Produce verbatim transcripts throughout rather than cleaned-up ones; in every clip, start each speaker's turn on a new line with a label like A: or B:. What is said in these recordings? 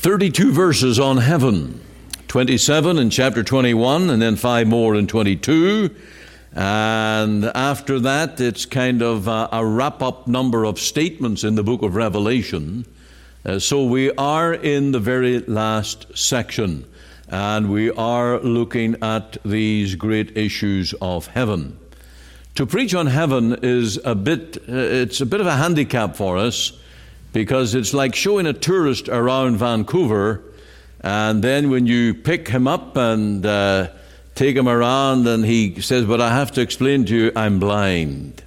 A: thirty-two verses on heaven, twenty-seven in chapter twenty-one, and then five more in twenty-two. And after that, it's kind of a, a wrap-up number of statements in the book of Revelation. Uh, so we are in the very last section, and we are looking at these great issues of heaven. To preach on heaven is a bit, uh, it's a bit of a handicap for us, because it's like showing a tourist around Vancouver, and then when you pick him up and uh, take him around, and he says, but I have to explain to you, I'm blind.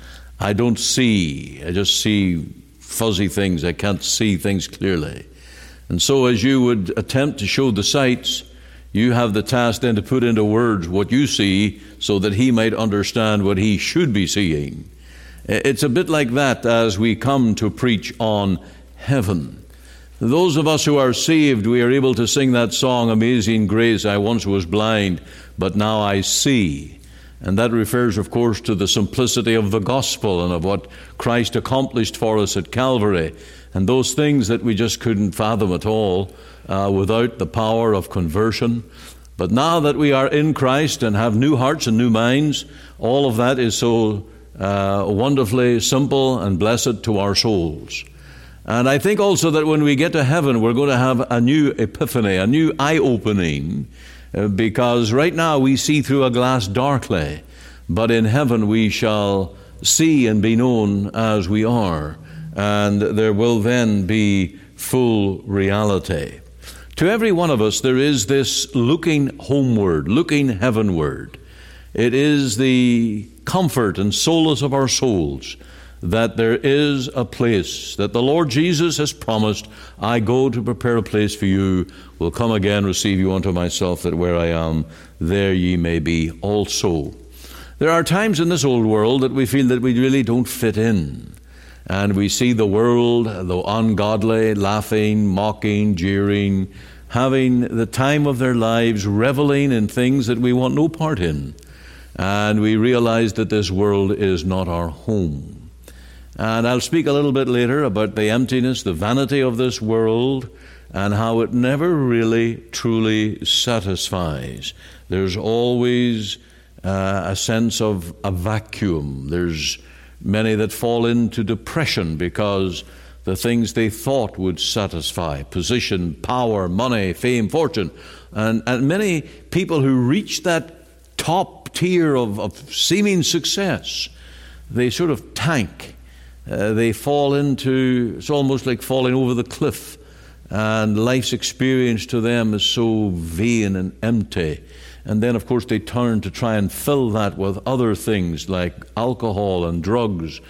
A: I don't see. I just see fuzzy things. I can't see things clearly. And so as you would attempt to show the sights, you have the task then to put into words what you see so that he might understand what he should be seeing. It's a bit like that as we come to preach on heaven. Those of us who are saved, we are able to sing that song, Amazing Grace, I once was blind, but now I see. And that refers, of course, to the simplicity of the gospel and of what Christ accomplished for us at Calvary, and those things that we just couldn't fathom at all uh, without the power of conversion. But now that we are in Christ and have new hearts and new minds, all of that is so Uh, wonderfully simple and blessed to our souls. And I think also that when we get to heaven, we're going to have a new epiphany, a new eye-opening, uh, because right now we see through a glass darkly, but in heaven we shall see and be known as we are, and there will then be full reality. To every one of us, there is this looking homeward, looking heavenward. It is the comfort and solace of our souls that there is a place that the Lord Jesus has promised. I go to prepare a place for you, will come again, receive you unto myself, that where I am, there ye may be also. There are times in this old world that we feel that we really don't fit in. And we see the world, though ungodly, laughing, mocking, jeering, having the time of their lives, reveling in things that we want no part in. And we realize that this world is not our home. And I'll speak a little bit later about the emptiness, the vanity of this world, and how it never really truly satisfies. There's always uh, a sense of a vacuum. There's many that fall into depression because the things they thought would satisfy, position, power, money, fame, fortune, and, and many people who reach that top tier of, of seeming success, they sort of tank. Uh, they fall into, it's almost like falling over the cliff, and life's experience to them is so vain and empty. And then, of course, they turn to try and fill that with other things like alcohol and drugs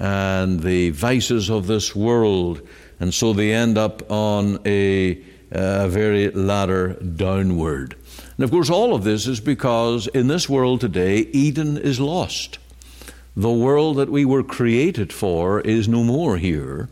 A: and the vices of this world. And so they end up on a, a very ladder downward. And of course, all of this is because in this world today, Eden is lost. The world that we were created for is no more here.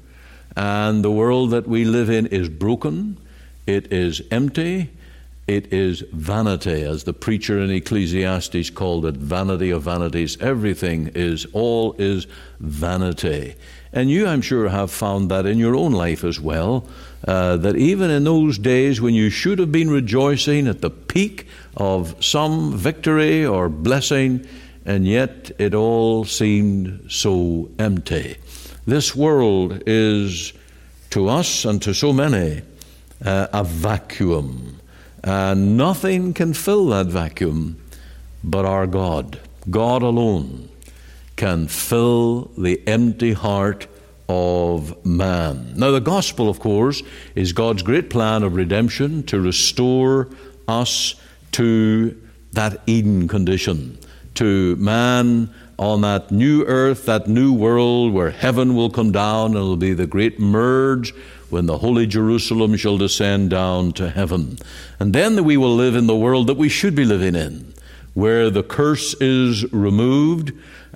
A: And the world that we live in is broken. It is empty. It is vanity, as the preacher in Ecclesiastes called it, vanity of vanities. Everything is, all is vanity. And you, I'm sure, have found that in your own life as well, uh, that even in those days when you should have been rejoicing at the peak of some victory or blessing, and yet it all seemed so empty. This world is, to us and to so many, uh, a vacuum. And nothing can fill that vacuum but our God. God alone can fill the empty heart of man. Now, the gospel, of course, is God's great plan of redemption to restore us to that Eden condition, to man on that new earth, that new world where heaven will come down, and it will be the great merge when the holy Jerusalem shall descend down to heaven. And then we will live in the world that we should be living in, where the curse is removed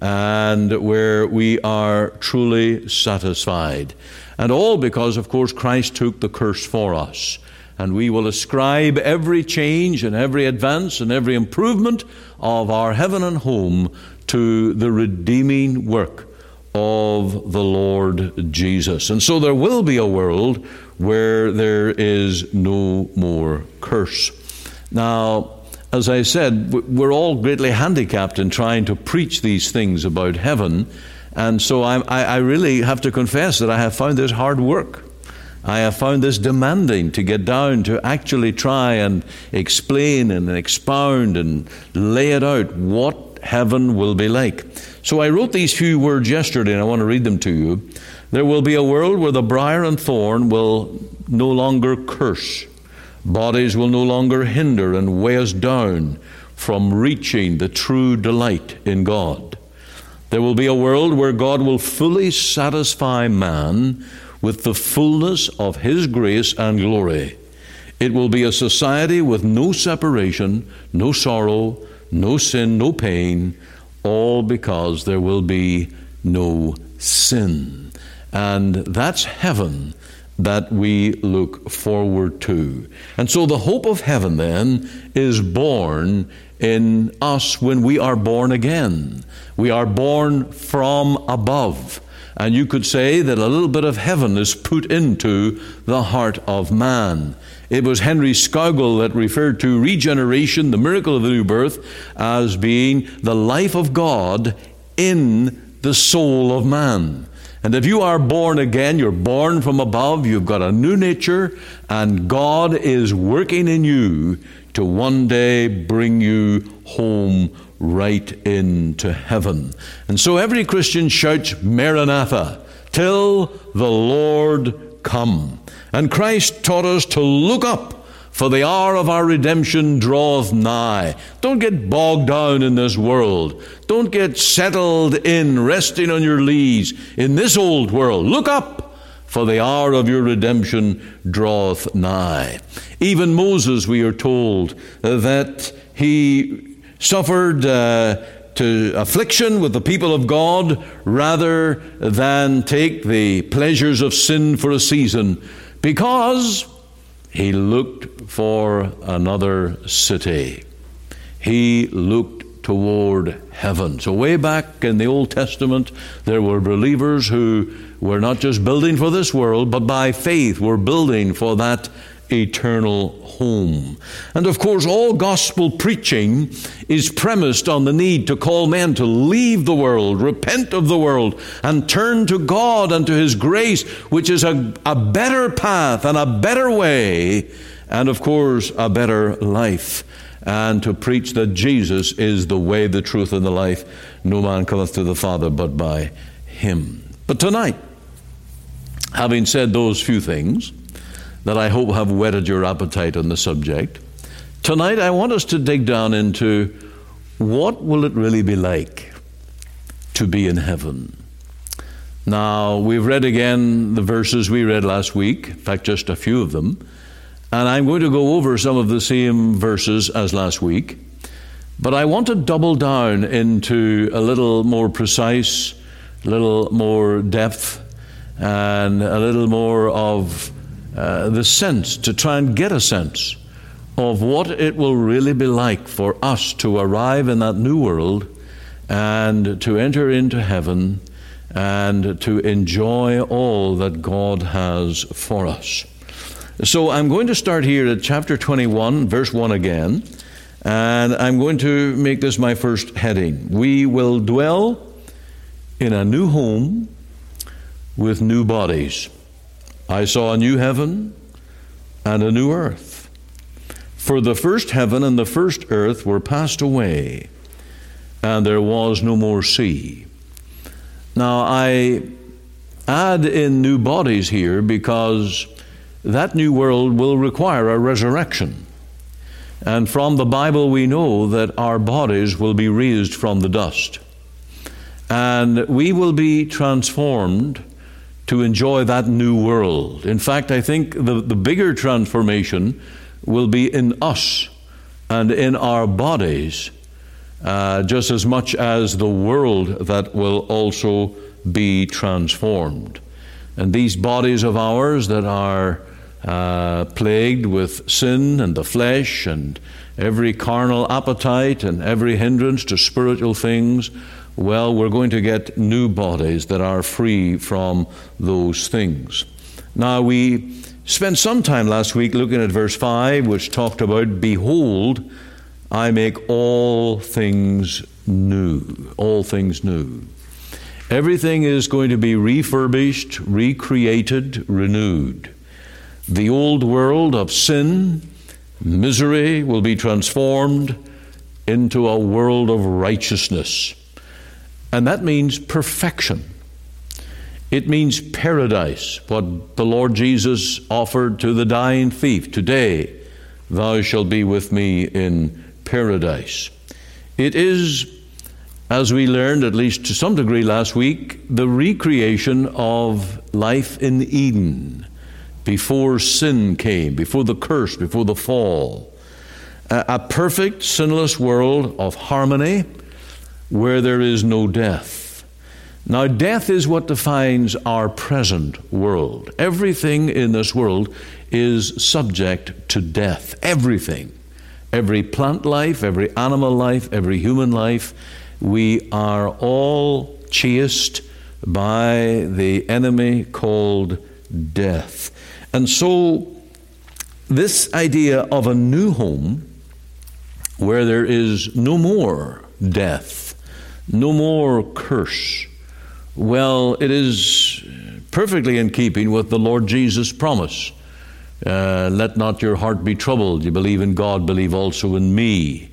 A: and where we are truly satisfied. And all because, of course, Christ took the curse for us. And we will ascribe every change and every advance and every improvement of our heaven and home to the redeeming work of the Lord Jesus. And so there will be a world where there is no more curse. Now, as I said, we're all greatly handicapped in trying to preach these things about heaven. And so I, I really have to confess that I have found this hard work. I have found this demanding to get down to actually try and explain and expound and lay it out what heaven will be like. So I wrote these few words yesterday, and I want to read them to you. There will be a world where the briar and thorn will no longer curse. Bodies will no longer hinder and weigh us down from reaching the true delight in God. There will be a world where God will fully satisfy man with the fullness of His grace and glory. It will be a society with no separation, no sorrow, no sin, no pain, all because there will be no sin. And that's heaven that we look forward to. And so the hope of heaven then is born in us when we are born again. We are born from above. And you could say that a little bit of heaven is put into the heart of man. It was Henry Scougal that referred to regeneration, the miracle of the new birth, as being the life of God in the soul of man. And if you are born again, you're born from above, you've got a new nature, and God is working in you to one day bring you home right into heaven. And so every Christian shouts, Maranatha, till the Lord come. And Christ taught us to look up, for the hour of our redemption draweth nigh. Don't get bogged down in this world. Don't get settled in, resting on your lees in this old world. Look up, for the hour of your redemption draweth nigh. Even Moses, we are told, uh, that he suffered uh, to affliction with the people of God rather than take the pleasures of sin for a season, because he looked for another city. He looked toward heaven. So way back in the Old Testament, there were believers who were not just building for this world, but by faith were building for that eternal home. And of course, all gospel preaching is premised on the need to call men to leave the world, repent of the world, and turn to God and to His grace, which is a, a better path and a better way, and of course, a better life. And to preach that Jesus is the way, the truth, and the life. No man cometh to the Father but by Him. But tonight, having said those few things that I hope have whetted your appetite on the subject, tonight I want us to dig down into what will it really be like to be in heaven. Now, we've read again the verses we read last week, in fact, just a few of them, and I'm going to go over some of the same verses as last week, but I want to double down into a little more precise, a little more depth, and a little more of uh, the sense, to try and get a sense of what it will really be like for us to arrive in that new world and to enter into heaven and to enjoy all that God has for us. So I'm going to start here at chapter twenty-one, verse one again, and I'm going to make this my first heading. We will dwell in a new home with new bodies. I saw a new heaven and a new earth. For the first heaven and the first earth were passed away, and there was no more sea. Now, I add in new bodies here because that new world will require a resurrection. And from the Bible we know that our bodies will be raised from the dust. And we will be transformed to enjoy that new world. In fact, I think the, the bigger transformation will be in us and in our bodies, uh, just as much as the world that will also be transformed. And these bodies of ours that are uh, plagued with sin and the flesh and every carnal appetite and every hindrance to spiritual things well, we're going to get new bodies that are free from those things. Now, we spent some time last week looking at verse five, which talked about, behold, I make all things new. All things new. Everything is going to be refurbished, recreated, renewed. The old world of sin, misery will be transformed into a world of righteousness. And that means perfection. It means paradise, what the Lord Jesus offered to the dying thief. Today, thou shalt be with me in paradise. It is, as we learned, at least to some degree last week, the recreation of life in Eden before sin came, before the curse, before the fall. A, a perfect, sinless world of harmony where there is no death. Now, death is what defines our present world. Everything in this world is subject to death. Everything. Every plant life, every animal life, every human life. We are all chased by the enemy called death. And so, this idea of a new home where there is no more death, no more curse, well, it is perfectly in keeping with the Lord Jesus' promise. Uh, let not your heart be troubled. You believe in God, believe also in me.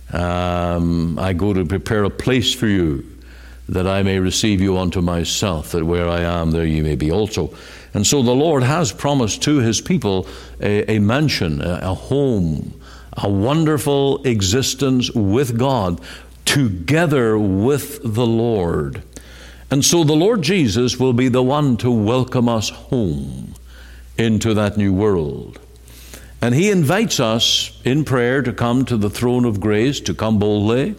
A: Um, I go to prepare a place for you, that I may receive you unto myself, that where I am, there ye may be also. And so the Lord has promised to his people a, a mansion, a, a home, a wonderful existence with God, together with the Lord. And so the Lord Jesus will be the one to welcome us home into that new world. And he invites us in prayer to come to the throne of grace, to come boldly.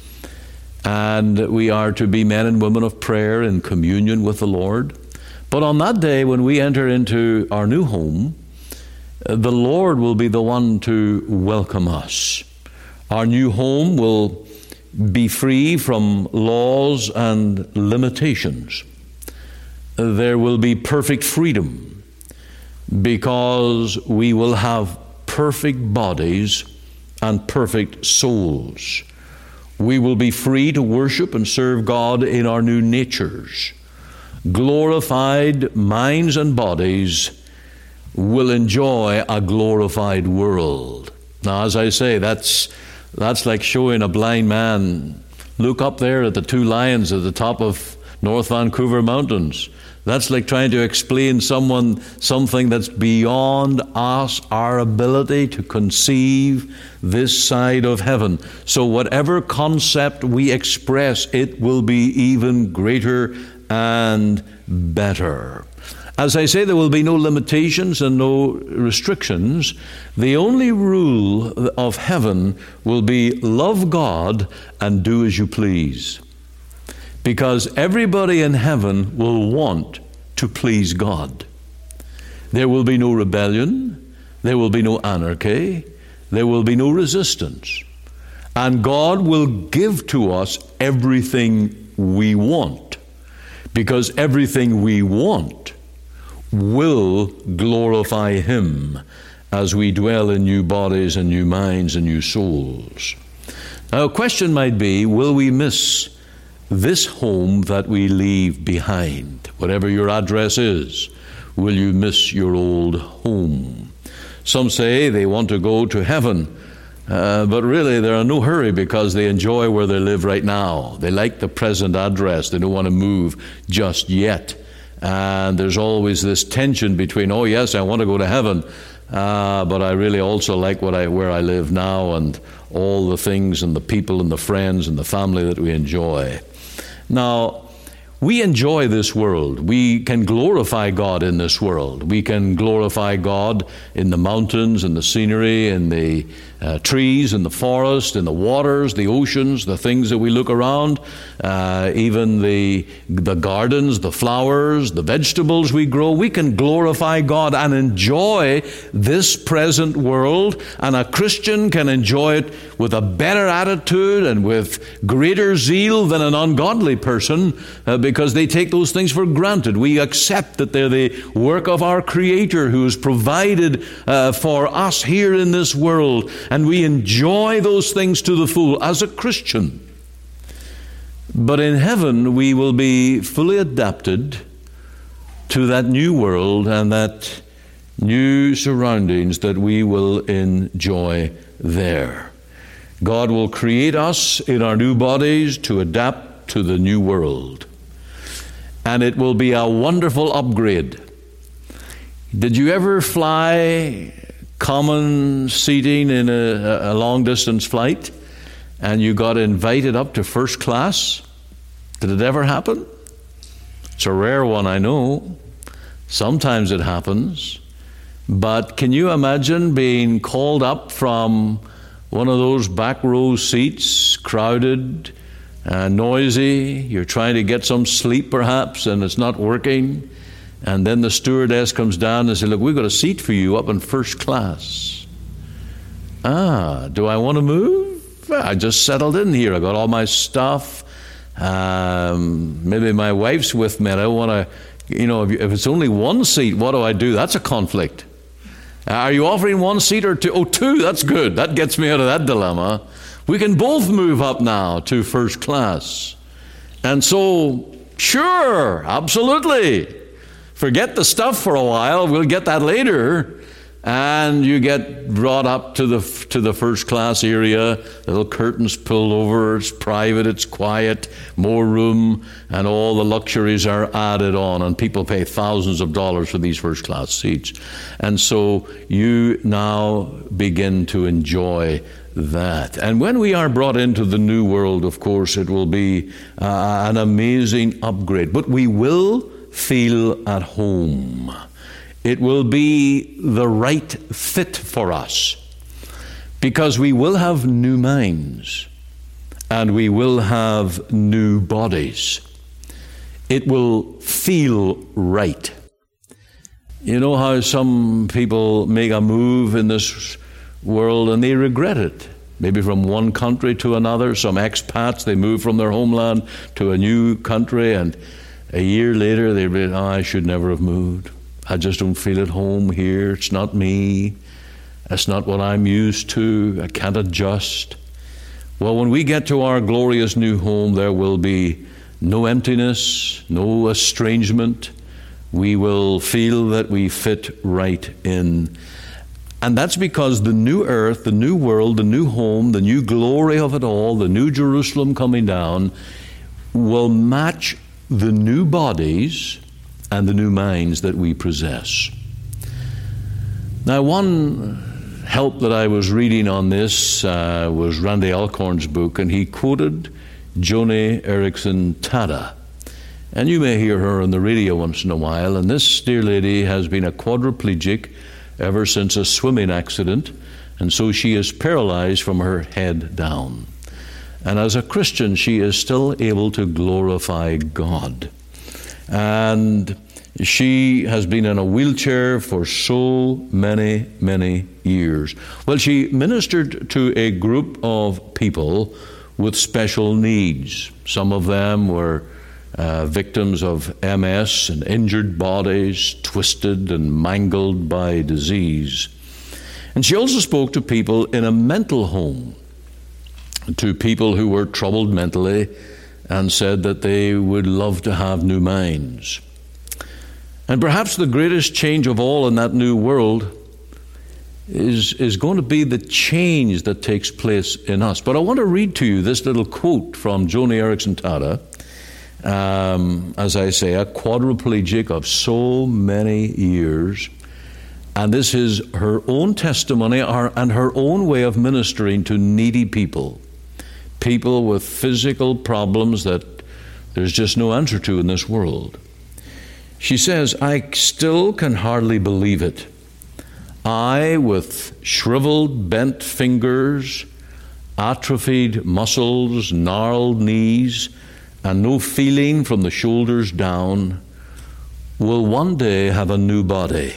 A: And we are to be men and women of prayer in communion with the Lord. But on that day when we enter into our new home, the Lord will be the one to welcome us. Our new home will be free from laws and limitations. There will be perfect freedom because we will have perfect bodies and perfect souls. We will be free to worship and serve God in our new natures. Glorified minds and bodies will enjoy a glorified world. Now, as I say, that's that's like showing a blind man, look up there at the two lions at the top of North Vancouver Mountains. That's like trying to explain someone something that's beyond us, our ability to conceive this side of heaven. So whatever concept we express, it will be even greater and better. As I say, there will be no limitations and no restrictions. The only rule of heaven will be love God and do as you please. Because everybody in heaven will want to please God. There will be no rebellion. There will be no anarchy. There will be no resistance. And God will give to us everything we want. Because everything we want will glorify Him as we dwell in new bodies and new minds and new souls. Now, a question might be, will we miss this home that we leave behind? Whatever your address is, will you miss your old home? Some say they want to go to heaven, uh, but really they're in no hurry because they enjoy where they live right now. They like the present address. They don't want to move just yet. And there's always this tension between, oh yes, I want to go to heaven, uh, but I really also like what I where I live now and all the things and the people and the friends and the family that we enjoy. Now, we enjoy this world. We can glorify God in this world. We can glorify God in the mountains, in the scenery, in the uh, trees, in the forest, in the waters, the oceans, the things that we look around, uh, even the, the gardens, the flowers, the vegetables we grow. We can glorify God and enjoy this present world, and a Christian can enjoy it with a better attitude and with greater zeal than an ungodly person, uh, because they take those things for granted. We accept that they're the work of our Creator who has provided uh, for us here in this world, and we enjoy those things to the full as a Christian. But in heaven we will be fully adapted to that new world and that new surroundings that we will enjoy there. God will create us in our new bodies to adapt to the new world. And it will be a wonderful upgrade. Did you ever fly common seating in a, a long-distance flight and you got invited up to first class? Did it ever happen? It's a rare one, I know. Sometimes it happens. But can you imagine being called up from one of those back row seats, crowded, Uh, noisy, you're trying to get some sleep perhaps, and it's not working, and then the stewardess comes down and says, look, we've got a seat for you up in first class. Ah, do I want to move? Well, I just settled in here. I got all my stuff. Um, maybe my wife's with me, and I want to, you know, if, if it's only one seat, what do I do? That's a conflict. Are you offering one seat or two? Oh, two, that's good. That gets me out of that dilemma. We can both move up now to first class. And so, sure, absolutely. Forget the stuff for a while. We'll get that later. And you get brought up to the to the first class area. Little curtains pulled over. It's private. It's quiet. More room. And all the luxuries are added on. And people pay thousands of dollars for these first class seats. And so you now begin to enjoy that. And when we are brought into the new world, of course, it will be uh, an amazing upgrade. But we will feel at home. It will be the right fit for us, because we will have new minds and we will have new bodies. It will feel right. You know how some people make a move in this world and they regret it. Maybe from one country to another. Some expats, they move from their homeland to a new country, and a year later they realize, oh, I should never have moved. I just don't feel at home here. It's not me. That's not what I'm used to. I can't adjust. Well, when we get to our glorious new home, there will be no emptiness, no estrangement. We will feel that we fit right in. And that's because the new earth, the new world, the new home, the new glory of it all, the new Jerusalem coming down, will match the new bodies and the new minds that we possess. Now, one help that I was reading on this uh, was Randy Alcorn's book, and he quoted Joni Eareckson Tada. And you may hear her on the radio once in a while. And this dear lady has been a quadriplegic ever since a swimming accident, and so she is paralyzed from her head down. And as a Christian, she is still able to glorify God. And she has been in a wheelchair for so many, many years. Well, she ministered to a group of people with special needs. Some of them were uh, victims of M S and injured bodies, twisted and mangled by disease. And she also spoke to people in a mental home, to people who were troubled mentally, and said that they would love to have new minds. And perhaps the greatest change of all in that new world is, is going to be the change that takes place in us. But I want to read to you this little quote from Joni Eareckson Tada. Um, as I say, a quadriplegic of so many years. And this is her own testimony and her own way of ministering to needy people. People with physical problems that there's just no answer to in this world. She says, I still can hardly believe it. I, with shriveled, bent fingers, atrophied muscles, gnarled knees, and no feeling from the shoulders down, will one day have a new body,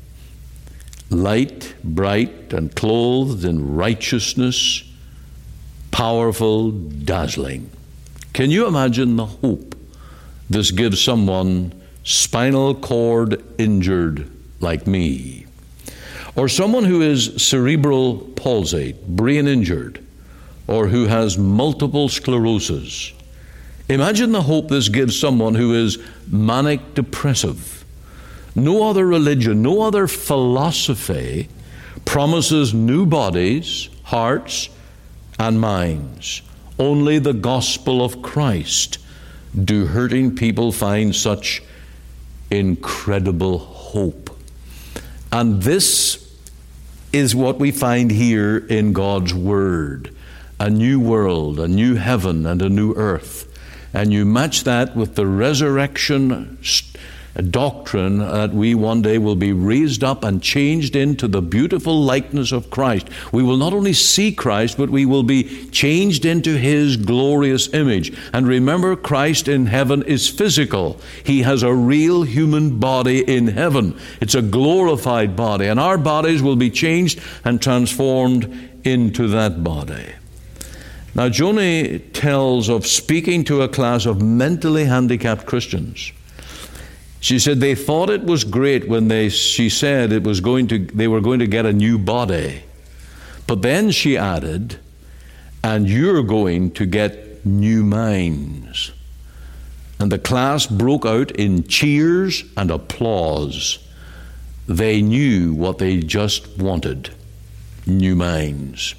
A: light, bright, and clothed in righteousness, powerful, dazzling. Can you imagine the hope this gives someone spinal cord injured like me? Or someone who is cerebral palsy, brain injured, or who has multiple sclerosis. Imagine the hope this gives someone who is manic depressive. No other religion, no other philosophy promises new bodies, hearts, and minds. Only the gospel of Christ do hurting people find such incredible hope. And this is what we find here in God's Word. A new world, a new heaven, and a new earth. And you match that with the resurrection doctrine that we one day will be raised up and changed into the beautiful likeness of Christ. We will not only see Christ, but we will be changed into His glorious image. And remember, Christ in heaven is physical. He has a real human body in heaven. It's a glorified body, and our bodies will be changed and transformed into that body. Now, Joni tells of speaking to a class of mentally handicapped Christians. She said they thought it was great when they, she said it was going to, they were going to get a new body. But then she added, and you're going to get new minds. And the class broke out in cheers and applause. They knew what they just wanted, new minds.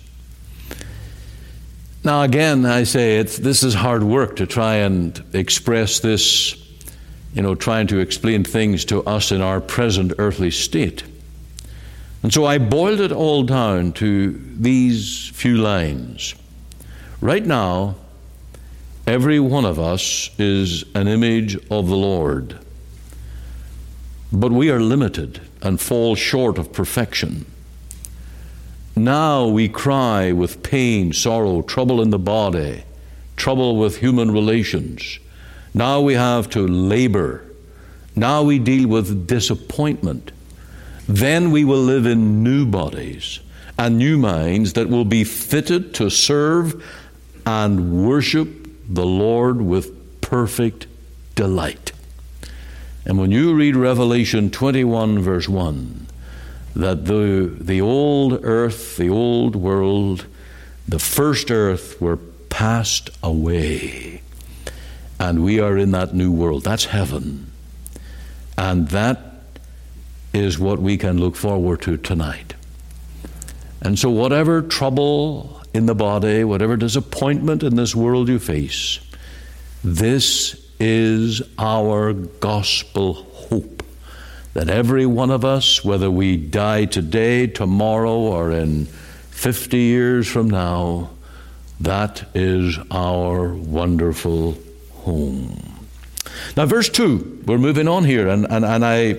A: Now again, I say it's, this is hard work to try and express this, you know, trying to explain things to us in our present earthly state. And so I boiled it all down to these few lines. Right now, every one of us is an image of the Lord. But we are limited and fall short of perfection. Now we cry with pain, sorrow, trouble in the body, trouble with human relations. Now we have to labor. Now we deal with disappointment. Then we will live in new bodies and new minds that will be fitted to serve and worship the Lord with perfect delight. And when you read Revelation twenty-one, verse one, that the, the old earth, the old world, the first earth were passed away. And we are in that new world. That's heaven. And that is what we can look forward to tonight. And so whatever trouble in the body, whatever disappointment in this world you face, this is our gospel hope. That every one of us, whether we die today, tomorrow, or in fifty years from now, that is our wonderful home. Now, verse two, we're moving on here, and, and, and I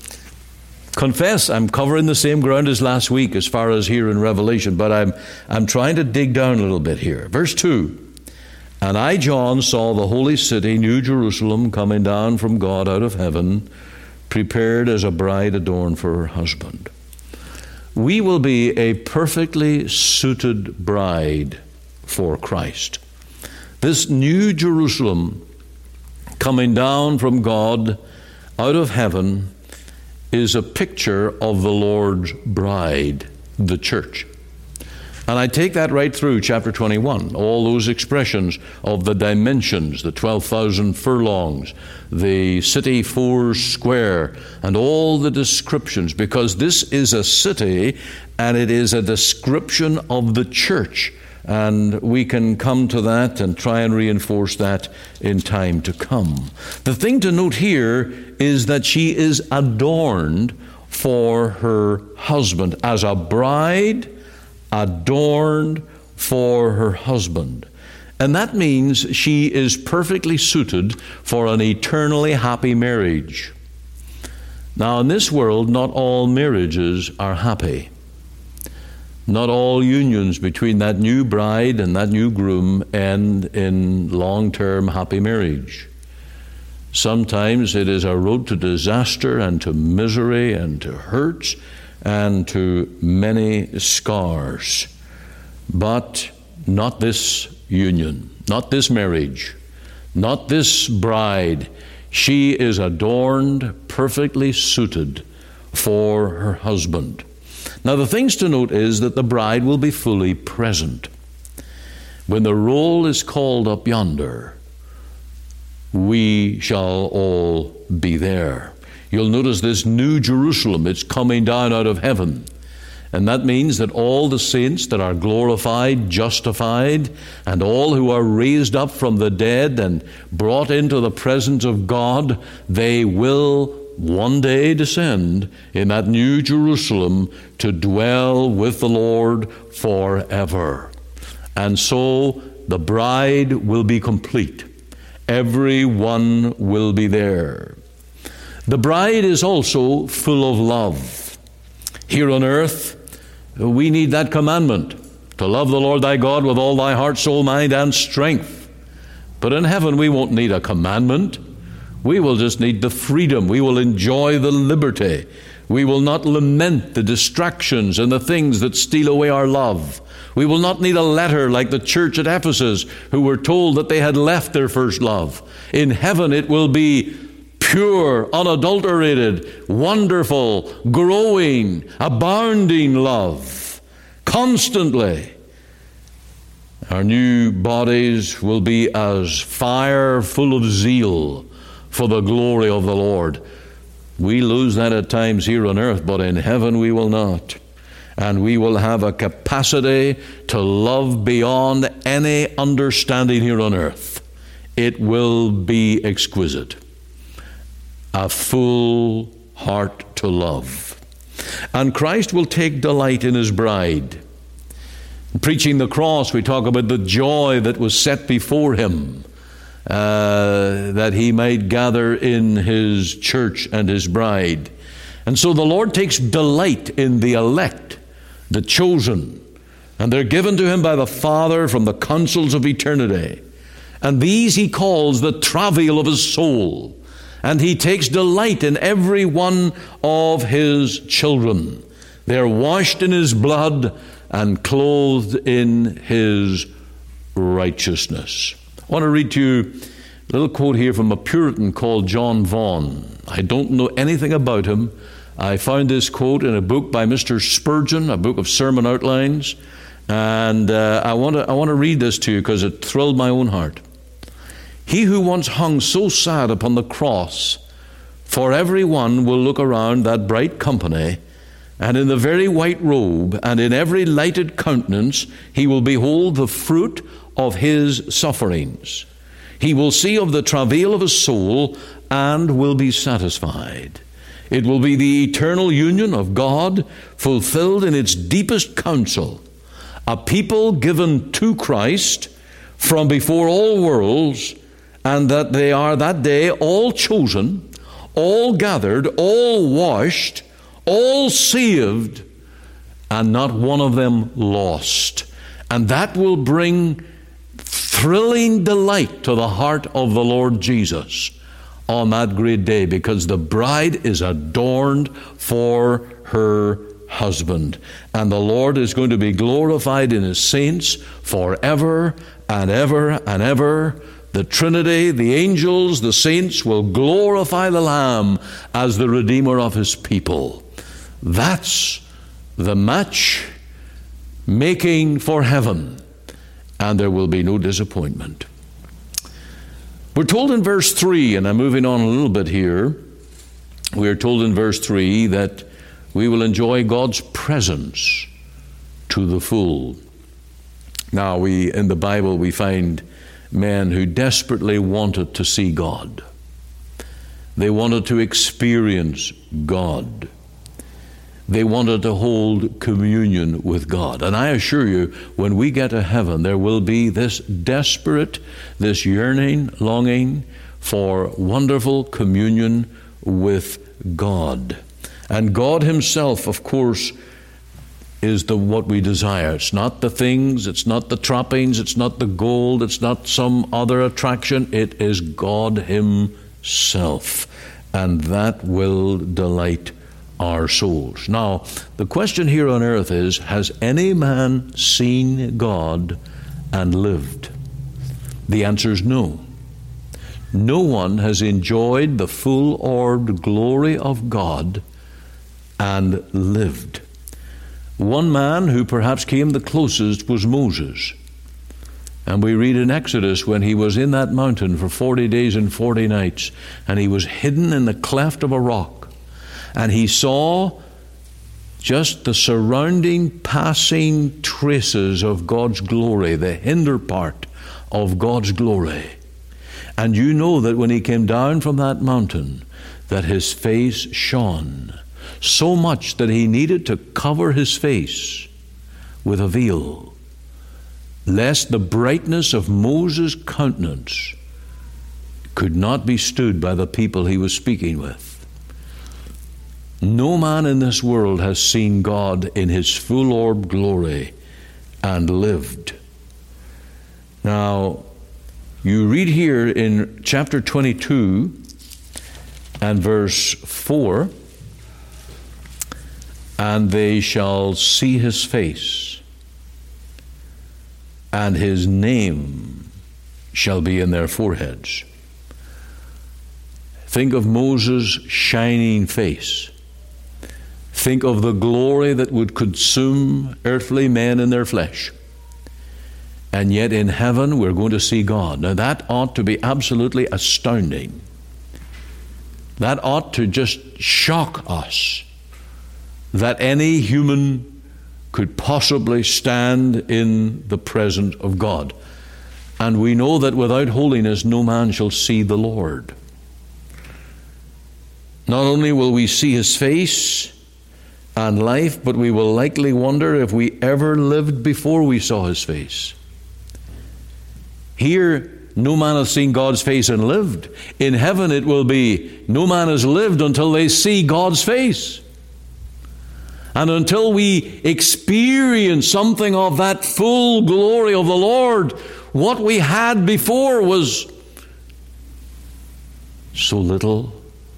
A: confess I'm covering the same ground as last week as far as here in Revelation, but I'm, I'm trying to dig down a little bit here. Verse two, and I, John, saw the holy city, New Jerusalem, coming down from God out of heaven, prepared as a bride adorned for her husband. We will be a perfectly suited bride for Christ. This New Jerusalem coming down from God out of heaven is a picture of the Lord's bride, the church. And I take that right through chapter twenty-one, all those expressions of the dimensions, the twelve thousand furlongs, the city four square, and all the descriptions, because this is a city and it is a description of the church. And we can come to that and try and reinforce that in time to come. The thing to note here is that she is adorned for her husband as a bride adorned for her husband. And that means she is perfectly suited for an eternally happy marriage. Now, in this world, not all marriages are happy. Not all unions between that new bride and that new groom end in long-term happy marriage. Sometimes it is a road to disaster and to misery and to hurts and to many scars. But not this union, not this marriage, not this bride. She is adorned, perfectly suited for her husband. Now, the things to note is that the bride will be fully present. When the roll is called up yonder, we shall all be there. You'll notice this new Jerusalem, it's coming down out of heaven. And that means that all the saints that are glorified, justified, and all who are raised up from the dead and brought into the presence of God, they will one day descend in that new Jerusalem to dwell with the Lord forever. And so the bride will be complete. Everyone will be there. The bride is also full of love. Here on earth, we need that commandment, to love the Lord thy God with all thy heart, soul, mind, and strength. But in heaven, we won't need a commandment. We will just need the freedom. We will enjoy the liberty. We will not lament the distractions and the things that steal away our love. We will not need a letter like the church at Ephesus, who were told that they had left their first love. In heaven, it will be pure, unadulterated, wonderful, growing, abounding love, constantly. Our new bodies will be as fire full of zeal for the glory of the Lord. We lose that at times here on earth, but in heaven we will not. And we will have a capacity to love beyond any understanding here on earth. It will be exquisite. A full heart to love. And Christ will take delight in his bride. Preaching the cross, we talk about the joy that was set before him, uh, that he might gather in his church and his bride. And so the Lord takes delight in the elect, the chosen, and they're given to him by the Father from the councils of eternity. And these he calls the travail of his soul. And he takes delight in every one of his children. They're washed in his blood and clothed in his righteousness. I want to read to you a little quote here from a Puritan called John Vaughan. I don't know anything about him. I found this quote in a book by Mister Spurgeon, a book of sermon outlines, and uh, I want to I want to read this to you because it thrilled my own heart. He who once hung so sad upon the cross, for every one will look around that bright company, and in the very white robe, and in every lighted countenance, he will behold the fruit of his sufferings. He will see of the travail of his soul, and will be satisfied. It will be the eternal union of God, fulfilled in its deepest counsel, a people given to Christ from before all worlds, and that they are that day all chosen, all gathered, all washed, all saved, and not one of them lost. And that will bring thrilling delight to the heart of the Lord Jesus on that great day, because the bride is adorned for her husband. And the Lord is going to be glorified in his saints forever and ever and ever. The Trinity, the angels, the saints will glorify the Lamb as the Redeemer of his people. That's the match making for heaven, and there will be no disappointment. We're told in verse three, and I'm moving on a little bit here, we are told in verse three that we will enjoy God's presence to the full. Now, we in the Bible we find men who desperately wanted to see God. They wanted to experience God. They wanted to hold communion with God. And I assure you, when we get to heaven, there will be this desperate, this yearning, longing for wonderful communion with God. And God himself, of course, is the what we desire. It's not the things, it's not the trappings, it's not the gold, it's not some other attraction. It is God himself. And that will delight our souls. Now, the question here on earth is, has any man seen God and lived? The answer is no. No one has enjoyed the full-orbed glory of God and lived. One man who perhaps came the closest was Moses. And we read in Exodus when he was in that mountain for forty days and forty nights, and he was hidden in the cleft of a rock, and he saw just the surrounding, passing traces of God's glory, the hinder part of God's glory. And you know that when he came down from that mountain, that his face shone so much that he needed to cover his face with a veil, lest the brightness of Moses' countenance could not be stood by the people he was speaking with. No man in this world has seen God in his full-orbed glory and lived. Now, you read here in chapter twenty-two and verse four, and they shall see his face, and his name shall be in their foreheads. Think of Moses' shining face. Think of the glory that would consume earthly men in their flesh. And yet in heaven we're going to see God. Now that ought to be absolutely astounding. That ought to just shock us, that any human could possibly stand in the presence of God. And we know that without holiness no man shall see the Lord. Not only will we see his face and life, but we will likely wonder if we ever lived before we saw his face. Here, no man has seen God's face and lived. In heaven it will be, no man has lived until they see God's face. And until we experience something of that full glory of the Lord, what we had before was so little,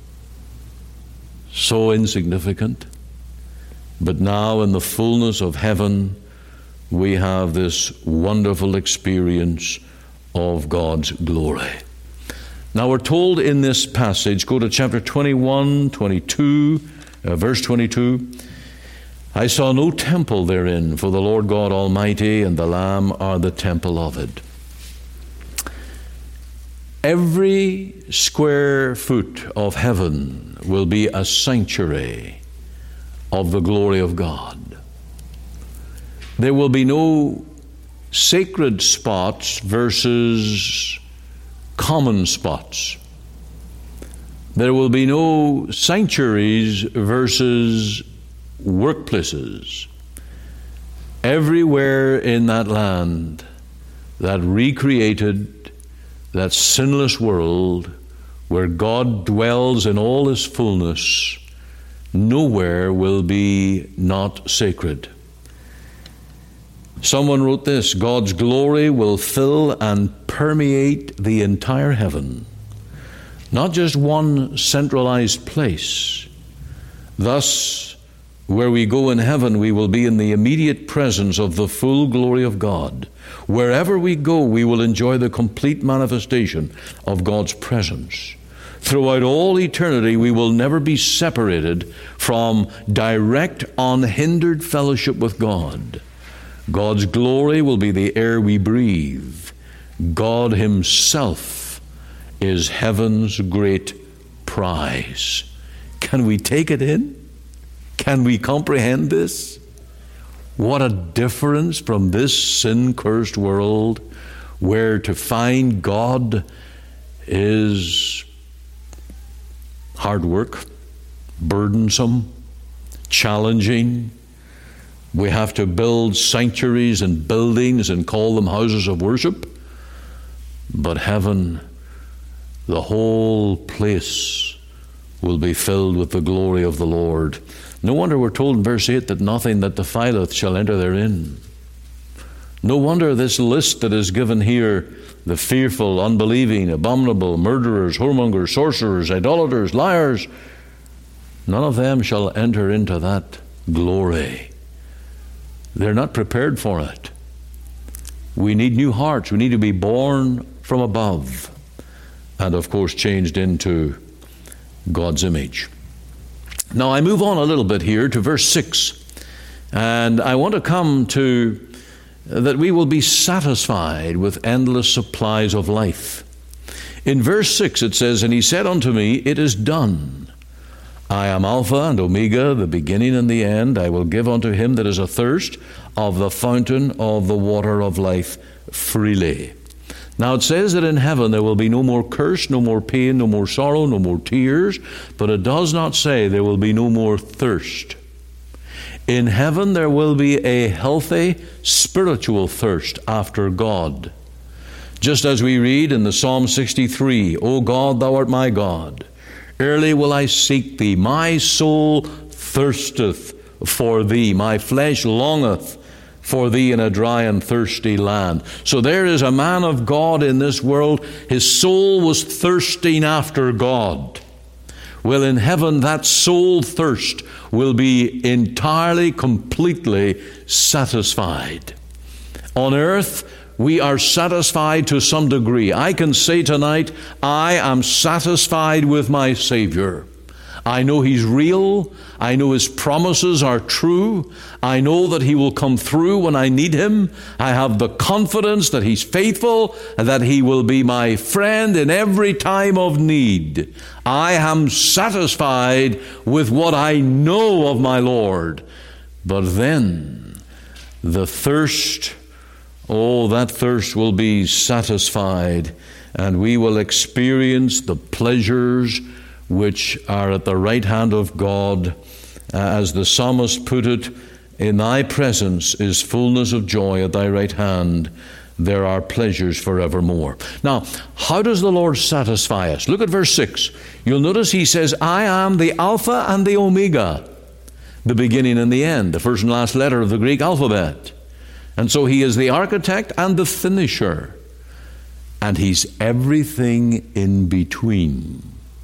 A: so insignificant. But now in the fullness of heaven, we have this wonderful experience of God's glory. Now we're told in this passage, go to chapter twenty-one, twenty-two, uh, verse twenty-two, I saw no temple therein, for the Lord God Almighty and the Lamb are the temple of it. Every square foot of heaven will be a sanctuary of the glory of God. There will be no sacred spots versus common spots. There will be no sanctuaries versus workplaces. Everywhere in that land, that recreated, that sinless world where God dwells in all his fullness, nowhere will be not sacred. Someone wrote this, God's glory will fill and permeate the entire heaven, not just one centralized place. Thus, where we go in heaven, we will be in the immediate presence of the full glory of God. Wherever we go, we will enjoy the complete manifestation of God's presence. Throughout all eternity, we will never be separated from direct, unhindered fellowship with God. God's glory will be the air we breathe. God himself is heaven's great prize. Can we take it in? Can we comprehend this? What a difference from this sin-cursed world, where to find God is hard work, burdensome, challenging. We have to build sanctuaries and buildings and call them houses of worship. But heaven, the whole place will be filled with the glory of the Lord. No wonder we're told in verse eight that nothing that defileth shall enter therein. No wonder this list that is given here, the fearful, unbelieving, abominable, murderers, whoremongers, sorcerers, idolaters, liars, none of them shall enter into that glory. They're not prepared for it. We need new hearts. We need to be born from above and, of course, changed into God's image. Now, I move on a little bit here to verse six, and I want to come to that we will be satisfied with endless supplies of life. In verse six it says, "And he said unto me, It is done. I am Alpha and Omega, the beginning and the end. I will give unto him that is athirst of the fountain of the water of life freely." Now it says that in heaven there will be no more curse, no more pain, no more sorrow, no more tears, but it does not say there will be no more thirst. In heaven there will be a healthy spiritual thirst after God. Just as we read in the Psalm sixty-three, "O God, thou art my God. Early will I seek thee. My soul thirsteth for thee. My flesh longeth for thee in a dry and thirsty land." So there is a man of God in this world. His soul was thirsting after God. Well, in heaven, that soul thirst will be entirely, completely satisfied. On earth, we are satisfied to some degree. I can say tonight, I am satisfied with my Savior. I know He's real. I know His promises are true. I know that He will come through when I need Him. I have the confidence that He's faithful and that He will be my friend in every time of need. I am satisfied with what I know of my Lord. But then the thirst, oh, that thirst will be satisfied, and we will experience the pleasures which are at the right hand of God. Uh, as the psalmist put it, "In thy presence is fullness of joy, at thy right hand there are pleasures forevermore." Now, how does the Lord satisfy us? Look at verse six. You'll notice he says, "I am the Alpha and the Omega," the beginning and the end, the first and last letter of the Greek alphabet. And so he is the architect and the finisher. And he's everything in between.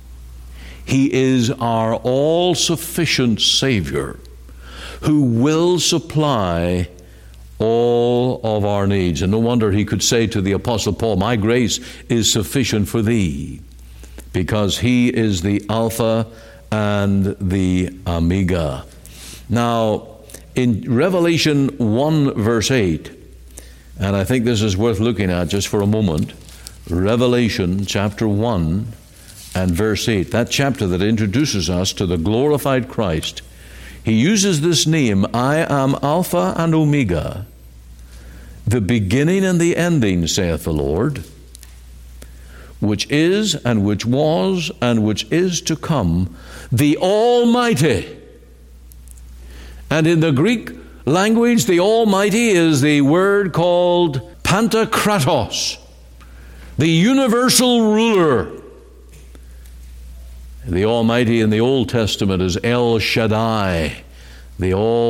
A: He is our all-sufficient Savior who will supply all of our needs. And no wonder he could say to the Apostle Paul, "My grace is sufficient for thee," because he is the Alpha and the Omega. Now, in Revelation one verse eight, and I think this is worth looking at just for a moment, Revelation chapter one and verse eight, that chapter that introduces us to the glorified Christ, he uses this name, "I am Alpha and Omega, the beginning and the ending, saith the Lord, which is and which was and which is to come, the Almighty." And in the Greek language, the Almighty is the word called Pantokratos, the universal ruler. The Almighty in the Old Testament is El Shaddai, the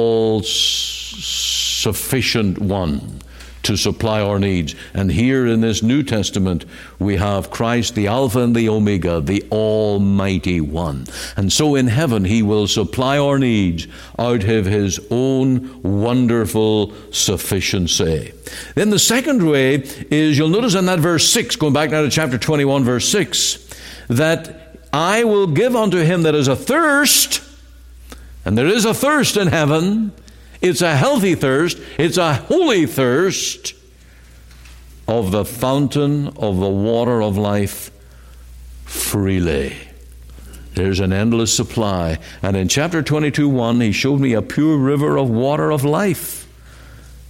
A: all-sufficient one to supply our needs. And here in this New Testament, we have Christ, the Alpha and the Omega, the Almighty One. And so in heaven, He will supply our needs out of His own wonderful sufficiency. Then the second way is, you'll notice in that verse six, going back now to chapter twenty-one, verse six, that I will give unto him that is athirst, and there is a thirst in heaven. It's a healthy thirst. It's a holy thirst of the fountain of the water of life freely. There's an endless supply. And in chapter twenty-two, one, he showed me a pure river of water of life.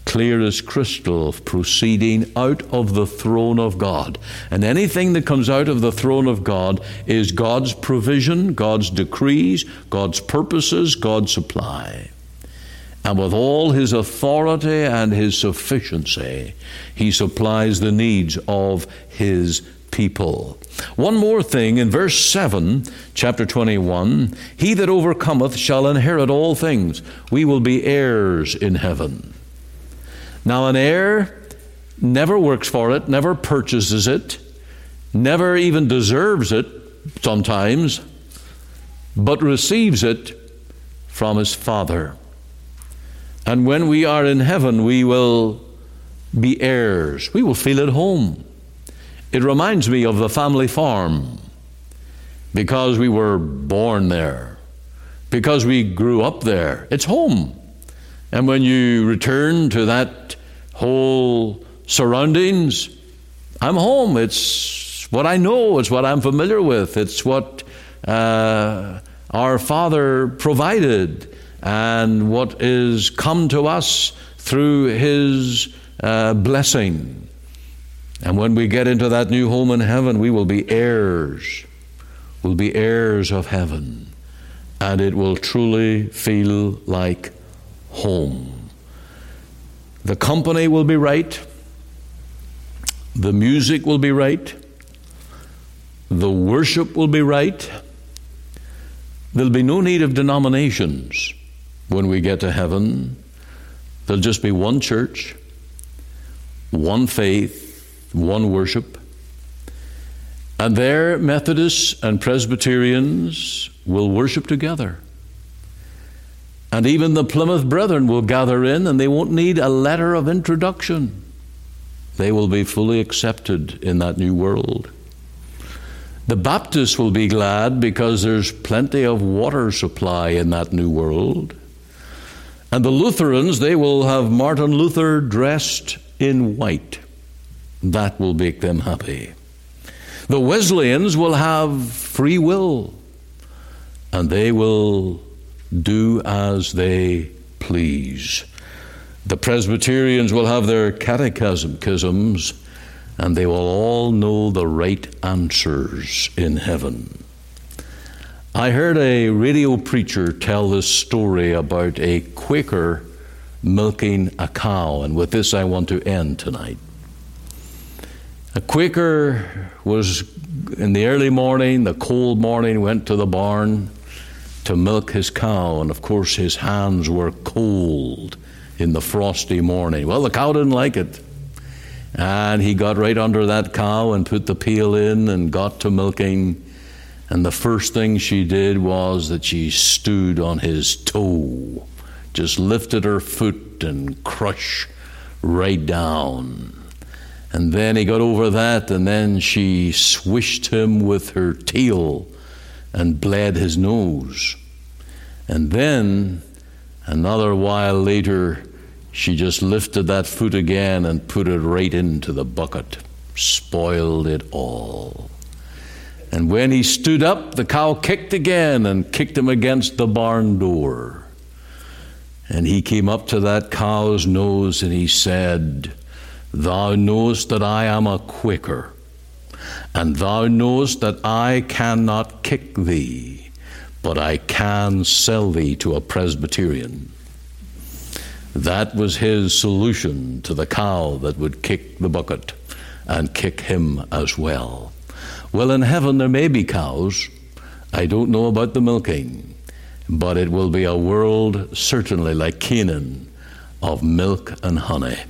A: clear as crystal, proceeding out of the throne of God. And anything that comes out of the throne of God is God's provision, God's decrees, God's purposes, God's supply. And with all his authority and his sufficiency, he supplies the needs of his people. One more thing, in verse seven, chapter twenty-one, he that overcometh shall inherit all things. We will be heirs in heaven. Now, an heir never works for it, never purchases it, never even deserves it sometimes, but receives it from his Father. And when we are in heaven, we will be heirs. We will feel at home. It reminds me of the family farm, because we were born there, because we grew up there. It's home. And when you return to that whole surroundings, I'm home. It's what I know. It's what I'm familiar with. It's what uh, our Father provided and what is come to us through his uh, blessing. And when we get into that new home in heaven, we will be heirs. We'll be heirs of heaven. And it will truly feel like home. The company will be right. The music will be right. The worship will be right. There'll be no need of denominations when we get to heaven. There'll just be one church, one faith, one worship. And there, Methodists and Presbyterians will worship together. And even the Plymouth Brethren will gather in, and they won't need a letter of introduction. They will be fully accepted in that new world. The Baptists will be glad because there's plenty of water supply in that new world. And the Lutherans, they will have Martin Luther dressed in white. That will make them happy. The Wesleyans will have free will, and they will do as they please. The Presbyterians will have their catechisms, and they will all know the right answers in heaven. I heard a radio preacher tell this story about a Quaker milking a cow, and with this I want to end tonight. A Quaker was in the early morning, the cold morning, went to the barn to milk his cow, and of course his hands were cold in the frosty morning. Well, the cow didn't like it, and he got right under that cow and put the pail in and got to milking, and the first thing she did was that she stood on his toe, just lifted her foot and crushed right down. And then he got over that, and then she swished him with her tail and bled his nose. And then, another while later, she just lifted that foot again and put it right into the bucket. Spoiled it all. And when he stood up, the cow kicked again and kicked him against the barn door. And he came up to that cow's nose and he said, "Thou knowest that I am a Quaker, and thou knowest that I cannot kick thee, but I can sell thee to a Presbyterian." That was his solution to the cow that would kick the bucket and kick him as well. Well, in heaven there may be cows. I don't know about the milking, but it will be a world certainly like Canaan of milk and honey.